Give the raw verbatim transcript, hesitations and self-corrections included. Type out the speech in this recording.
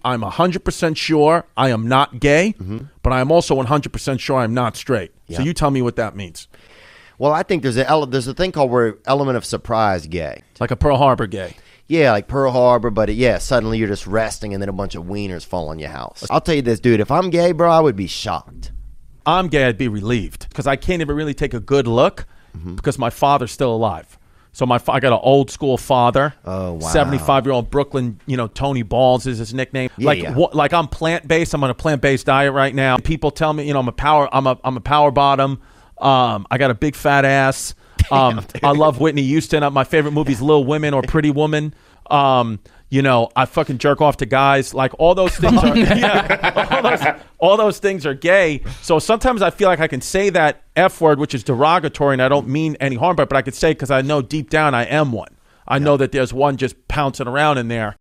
I'm one hundred percent sure I am not gay, mm-hmm. but I am also one hundred percent sure I'm not straight. Yeah. So you tell me what that means. Well, I think there's a ele- there's a thing called where element of surprise gay. Like a Pearl Harbor gay. Yeah, like Pearl Harbor, but it, yeah, suddenly you're just resting and then a bunch of wieners fall on your house. I'll tell you this, dude, if I'm gay, bro, I would be shocked. I'm gay, I'd be relieved because I can't even really take a good look mm-hmm. because my father's still alive. So my I got an old school father. Oh wow. seventy-five-year-old Brooklyn, you know, Tony Balls is his nickname. Yeah, like yeah. Wh- like I'm plant-based. I'm on a plant-based diet right now. People tell me, you know, I'm a power I'm a I'm a power bottom. Um, I got a big fat ass. Um, I love Whitney Houston. Uh, my favorite movie is Little Women or Pretty Woman. Um, you know, I fucking jerk off to guys. Like all those things are yeah, all, those, all those things are gay. So sometimes I feel like I can say that F word, which is derogatory, and I don't mean any harm, but, but I could say it because I know deep down I am one. I yeah. know that there's one just pouncing around in there.